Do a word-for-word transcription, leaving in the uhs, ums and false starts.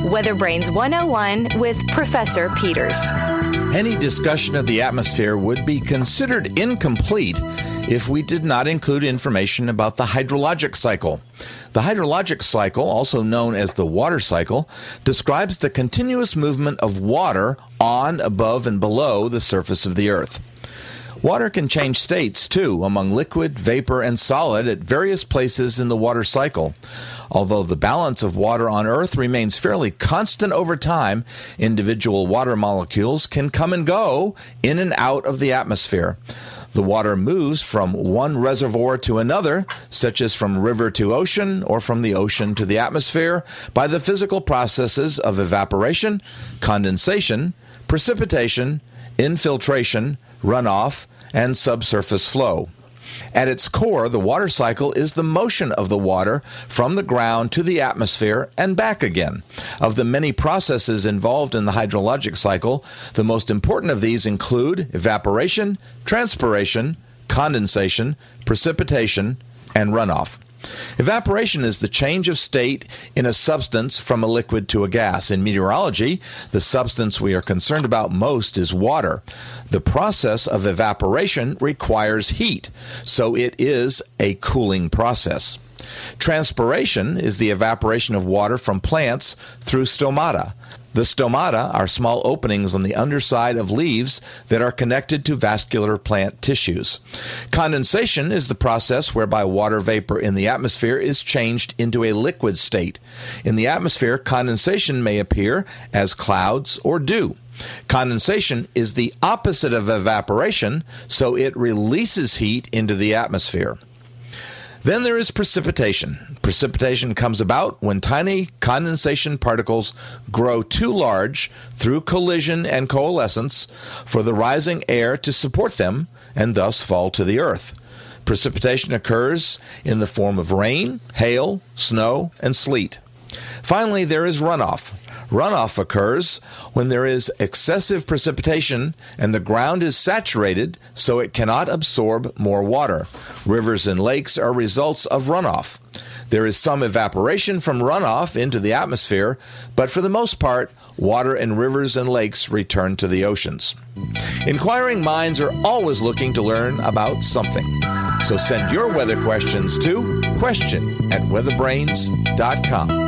Weather Brains one oh one with Professor Peters. Any discussion of the atmosphere would be considered incomplete if we did not include information about the hydrologic cycle. The hydrologic cycle, also known as the water cycle, describes the continuous movement of water on, above, and below the surface of the earth. Water can change states, too, among liquid, vapor, and solid at various places in the water cycle. Although the balance of water on Earth remains fairly constant over time, individual water molecules can come and go in and out of the atmosphere. The water moves from one reservoir to another, such as from river to ocean or from the ocean to the atmosphere, by the physical processes of evaporation, condensation, precipitation, infiltration, runoff, and subsurface flow. At its core, the water cycle is the motion of the water from the ground to the atmosphere and back again. Of the many processes involved in the hydrologic cycle, the most important of these include evaporation, transpiration, condensation, precipitation, and runoff. Evaporation is the change of state in a substance from a liquid to a gas. In meteorology, the substance we are concerned about most is water. The process of evaporation requires heat, so it is a cooling process. Transpiration is the evaporation of water from plants through stomata. The stomata are small openings on the underside of leaves that are connected to vascular plant tissues. Condensation is the process whereby water vapor in the atmosphere is changed into a liquid state. In the atmosphere, condensation may appear as clouds or dew. Condensation is the opposite of evaporation, so it releases heat into the atmosphere. Then there is precipitation. Precipitation comes about when tiny condensation particles grow too large through collision and coalescence for the rising air to support them and thus fall to the earth. Precipitation occurs in the form of rain, hail, snow, and sleet. Finally, there is runoff. Runoff occurs when there is excessive precipitation and the ground is saturated so it cannot absorb more water. Rivers and lakes are results of runoff. There is some evaporation from runoff into the atmosphere, but for the most part, water in rivers and lakes return to the oceans. Inquiring minds are always looking to learn about something. So send your weather questions to question at weather brains dot com.